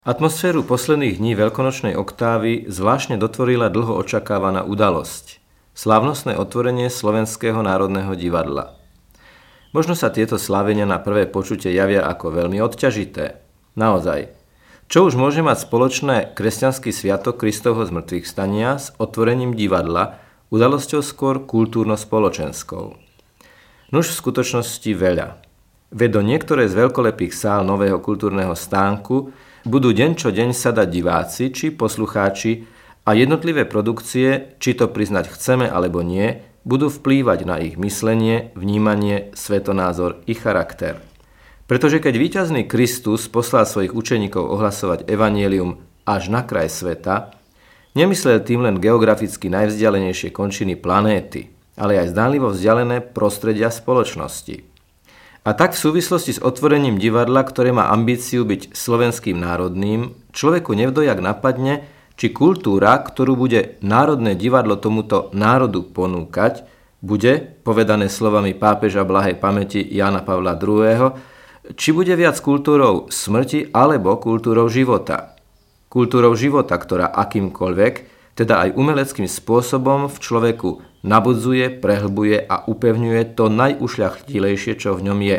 Atmosféru posledných dní veľkonočnej oktávy zvláštne dotvorila dlho očakávaná udalosť. Slávnostné otvorenie Slovenského národného divadla. Možno sa tieto slávenia na prvé počutie javia ako veľmi odťažité. Naozaj, čo už môže mať spoločné kresťanský sviatok Kristovho zmŕtvychvstania s otvorením divadla, udalosťou skôr kultúrno-spoločenskou? Nuž v skutočnosti veľa. Veď do niektoré z veľkolepých sál nového kultúrneho stánku budú deň čo deň sadať diváci či poslucháči a jednotlivé produkcie, či to priznať chceme alebo nie, budú vplývať na ich myslenie, vnímanie, svetonázor i charakter. Pretože keď víťazný Kristus poslal svojich učeníkov ohlasovať evanjelium až na kraj sveta, nemyslel tým len geograficky najvzdialenejšie končiny planéty, ale aj zdánlivo vzdialené prostredia spoločnosti. A tak v súvislosti s otvorením divadla, ktoré má ambíciu byť slovenským národným, človeku nevdojak napadne, či kultúra, ktorú bude Národné divadlo tomuto národu ponúkať, bude, povedané slovami pápeža blahej pamäti Jána Pavla II., či bude viac kultúrou smrti alebo kultúrou života. Kultúrou života, ktorá akýmkoľvek, teda aj umeleckým spôsobom v človeku nabudzuje, prehlbuje a upevňuje to najušľachtilejšie, čo v ňom je.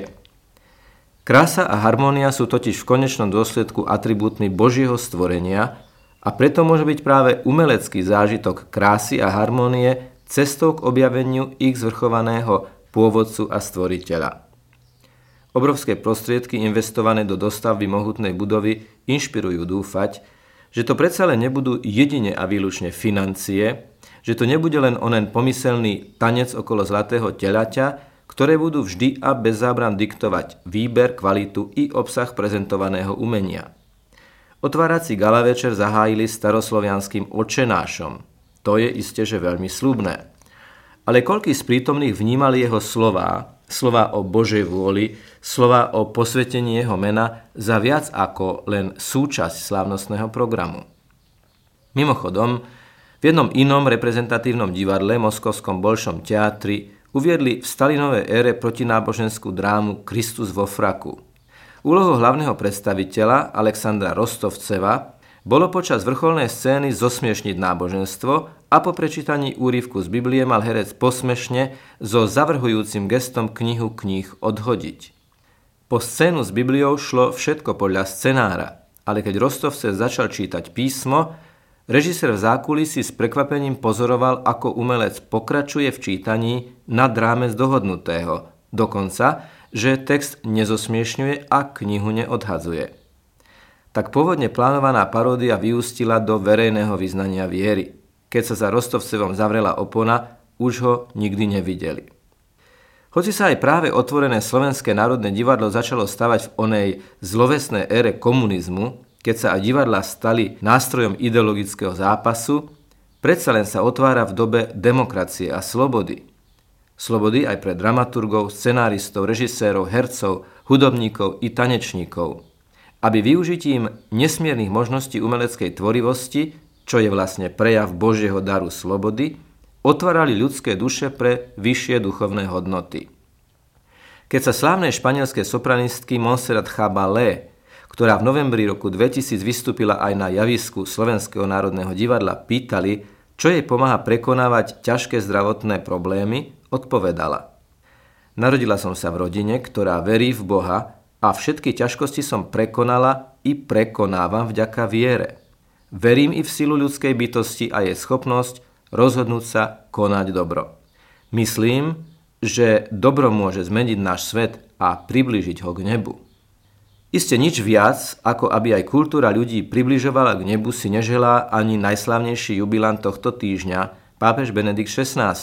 Krása a harmónia sú totiž v konečnom dôsledku atribútmi Božieho stvorenia a preto môže byť práve umelecký zážitok krásy a harmónie cestou k objaveniu ich zvrchovaného pôvodcu a stvoriteľa. Obrovské prostriedky investované do dostavby mohutnej budovy inšpirujú dúfať, že to predsa len nebudú jedine a výlučne financie, že to nebude len onen pomyselný tanec okolo zlatého telaťa, ktoré budú vždy a bez zábran diktovať výber, kvalitu i obsah prezentovaného umenia. Otvárací gala večer zahájili staroslovianským Otčenášom. To je isté, že veľmi sľubné. Ale koľký z prítomných vnímali jeho slová o Božej vôli, slová o posvetení jeho mena za viac ako len súčasť slávnostného programu. Mimochodom, v jednom inom reprezentatívnom divadle, Moskovskom Bolšom teatri, uviedli v Stalinovej ére protináboženskú drámu Kristus vo fraku. Úlohou hlavného predstaviteľa Alexandra Rostovceva bolo počas vrcholnej scény zosmiešniť náboženstvo a po prečítaní úryvku z Biblie mal herec posmešne so zavrhujúcim gestom knihu kníh odhodiť. Po scénu s Bibliou šlo všetko podľa scenára, ale keď Rostovcev začal čítať písmo, režisér v zákulisí s prekvapením pozoroval, ako umelec pokračuje v čítaní nad rámec dohodnutého, dokonca, že text nezosmiešňuje a knihu neodhadzuje. Tak pôvodne plánovaná paródia vyústila do verejného vyznania viery. Keď sa za Rostovcevom zavrela opona, už ho nikdy nevideli. Hoci sa aj práve otvorené Slovenské národné divadlo začalo stavať v onej zlovesnej ére komunizmu, keď sa aj divadlá stali nástrojom ideologického zápasu, predsa len sa otvára v dobe demokracie a slobody. Slobody aj pre dramaturgov, scenáristov, režisérov, hercov, hudobníkov i tanečníkov, aby využitím nesmiernych možností umeleckej tvorivosti, čo je vlastne prejav Božieho daru slobody, otvárali ľudské duše pre vyššie duchovné hodnoty. Keď sa slávnej španielskej sopranistky Montserrat Caballé, ktorá v novembri roku 2000 vystúpila aj na javisku Slovenského národného divadla, pýtali, čo jej pomáha prekonávať ťažké zdravotné problémy, odpovedala: Narodila som sa v rodine, ktorá verí v Boha a všetky ťažkosti som prekonala i prekonávam vďaka viere. Verím i v silu ľudskej bytosti a jej schopnosť rozhodnúť sa konať dobro. Myslím, že dobro môže zmeniť náš svet a priblížiť ho k nebu. Isté nič viac, ako aby aj kultúra ľudí približovala k nebu, si neželá ani najslávnejší jubilant tohto týždňa, pápež Benedikt XVI.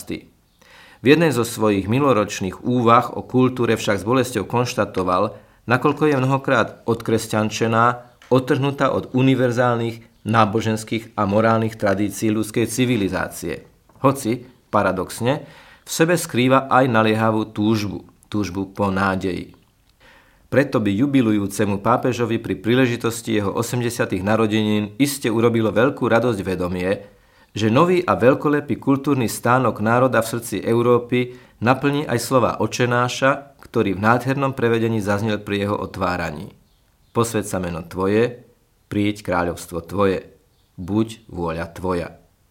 V jednej zo svojich minuloročných úvah o kultúre však s bolesťou konštatoval, nakoľko je mnohokrát odkresťančená, odtrhnutá od univerzálnych náboženských a morálnych tradícií ľudskej civilizácie. Hoci, paradoxne, v sebe skrýva aj naliehavú túžbu po nádeji. Preto by jubilujúcemu pápežovi pri príležitosti jeho 80. narodenín iste urobilo veľkú radosť vedomie, že nový a veľkolepý kultúrny stánok národa v srdci Európy naplní aj slova Otčenáša, ktorý v nádhernom prevedení zaznel pri jeho otváraní. Posväť sa meno Tvoje, príď kráľovstvo tvoje, buď vôľa tvoja.